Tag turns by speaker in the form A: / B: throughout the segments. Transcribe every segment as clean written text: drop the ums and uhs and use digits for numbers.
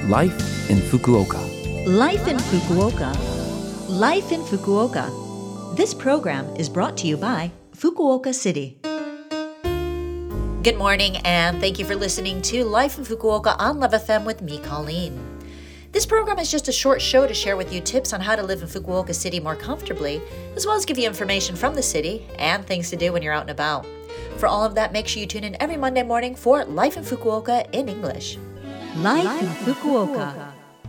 A: Life in Fukuoka.
B: Life in Fukuoka. Life in Fukuoka. This program is brought to you by Fukuoka City. Good morning, and thank you for listening to Life in Fukuoka on Love FM with me, Colleen. This program is just a short show to share with you tips on how to live in Fukuoka City more comfortably, as well as give you information from the city and things to do when you're out and about. For all of that, make sure you tune in every Monday morning for Life in Fukuoka in English. Life in Fukuoka.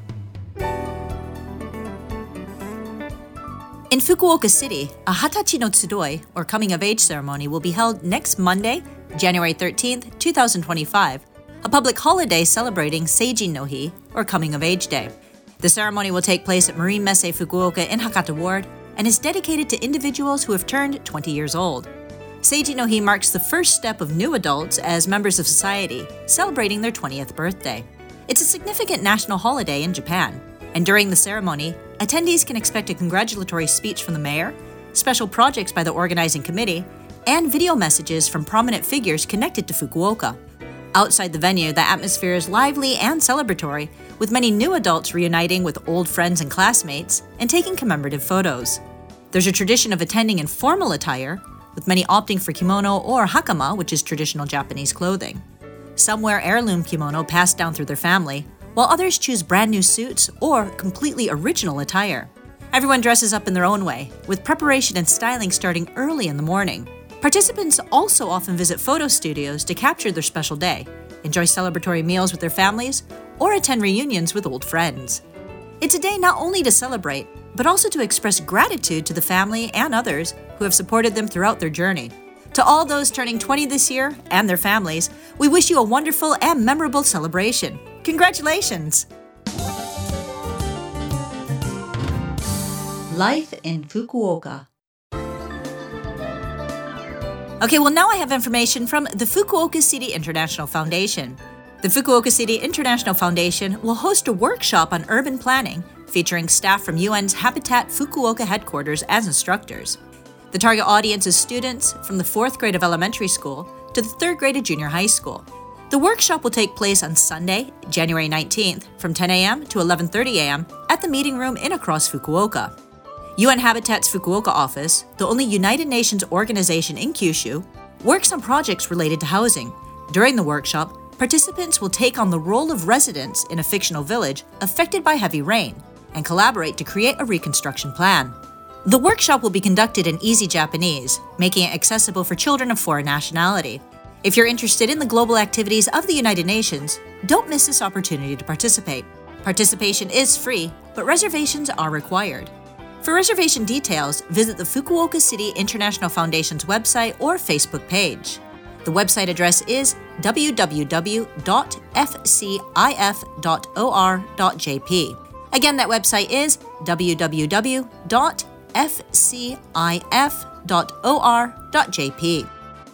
B: In Fukuoka City, a Hatachi no Tsudoi, or coming-of-age ceremony, will be held next Monday, January 13th, 2025, a public holiday celebrating Seijin no Hi, or Coming-of-Age Day. The ceremony will take place at Marine Messe Fukuoka in Hakata Ward and is dedicated to individuals who have turned 20 years old. Seijin no Hi marks the first step of new adults as members of society, celebrating their 20th birthday. It's a significant national holiday in Japan, and during the ceremony, attendees can expect a congratulatory speech from the mayor, special projects by the organizing committee, and video messages from prominent figures connected to Fukuoka. Outside the venue, the atmosphere is lively and celebratory, with many new adults reuniting with old friends and classmates and taking commemorative photos. There's a tradition of attending in formal attire, with many opting for kimono or hakama, which is traditional Japanese clothing. Some wear heirloom kimono passed down through their family, while others choose brand new suits or completely original attire. Everyone dresses up in their own way, with preparation and styling starting early in the morning. Participants also often visit photo studios to capture their special day, enjoy celebratory meals with their families, or attend reunions with old friends. It's a day not only to celebrate, but also to express gratitude to the family and others who have supported them throughout their journey. To all those turning 20 this year and their families, we wish you a wonderful and memorable celebration. Congratulations! Life in Fukuoka. Okay, well now I have information from the Fukuoka City International Foundation. The Fukuoka City International Foundation will host a workshop on urban planning featuring staff from UN's Habitat Fukuoka headquarters as instructors. The target audience is students from the 4th grade of elementary school to the 3rd grade of junior high school. The workshop will take place on Sunday, January 19th from 10 a.m. to 11:30 a.m. at the meeting room in Across Fukuoka. UN Habitat's Fukuoka office, the only United Nations organization in Kyushu, works on projects related to housing. During the workshop, participants will take on the role of residents in a fictional village affected by heavy rain and collaborate to create a reconstruction plan. The workshop will be conducted in easy Japanese, making it accessible for children of foreign nationality. If you're interested in the global activities of the United Nations, don't miss this opportunity to participate. Participation is free, but reservations are required. For reservation details, visit the Fukuoka City International Foundation's website or Facebook page. The website address is www.fcif.or.jp. Again, that website is www.fcif.or.jp.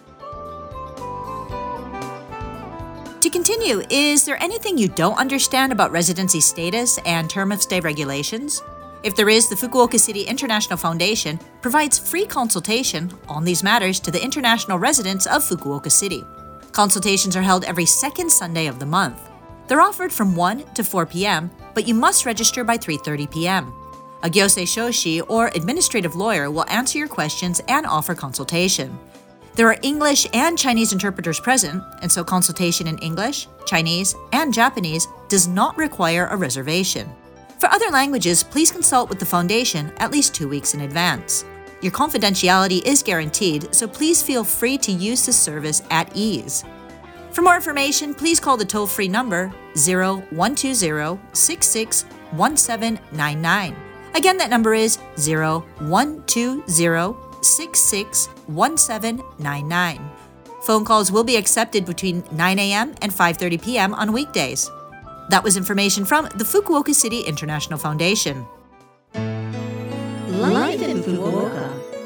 B: To continue, is there anything you don't understand about residency status and term of stay regulations? If there is, the Fukuoka City International Foundation provides free consultation on these matters to the international residents of Fukuoka City. Consultations are held every second Sunday of the month. They're offered from 1 to 4 p.m., but you must register by 3:30 p.m. A gyosei shoshi, or administrative lawyer, will answer your questions and offer consultation. There are English and Chinese interpreters present, and so consultation in English, Chinese, and Japanese does not require a reservation. For other languages, please consult with the Foundation at least 2 weeks in advance. Your confidentiality is guaranteed, so please feel free to use this service at ease. For more information, please call the toll-free number 0120-661799. Again, that number is 0120-661799. Phone calls will be accepted between 9 a.m. and 5:30 p.m. on weekdays. That was information from the Fukuoka City International Foundation. Life in Fukuoka.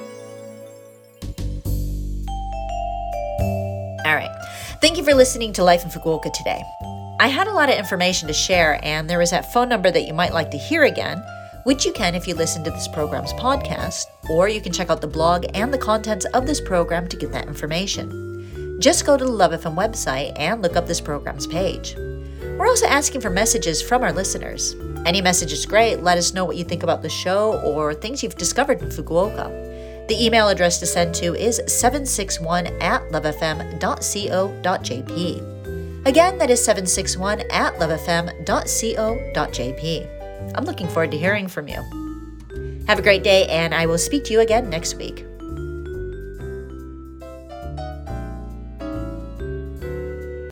B: All right. Thank you for listening to Life in Fukuoka today. I had a lot of information to share, and there is that phone number that you might like to hear again, which you can if you listen to this program's podcast, or you can check out the blog and the contents of this program to get that information. Just go to the Love FM website and look up this program's page. We're also asking for messages from our listeners. Any message is great. Let us know what you think about the show or things you've discovered in Fukuoka. The email address to send to is 761@lovefm.co.jp. Again, that is 761@lovefm.co.jp. I'm looking forward to hearing from you. Have a great day, and I will speak to you again next week.